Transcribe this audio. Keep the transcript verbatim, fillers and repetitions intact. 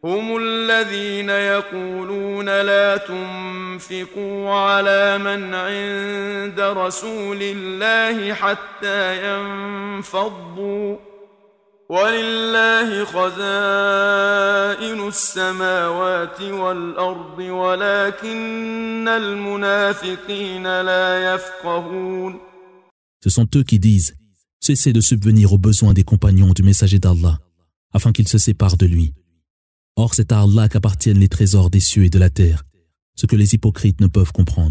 هم الذين يقولون لا تنفقوا على من عند رسول الله حتى ينفضوا ولله خزائن السماوات والأرض ولكن المنافقين لا يفقهون. Ce sont eux qui disent « Cessez de subvenir aux besoins des compagnons du messager d'Allah, afin qu'ils se séparent de lui. Or c'est à Allah qu'appartiennent les trésors des cieux et de la terre, ce que les hypocrites ne peuvent comprendre. »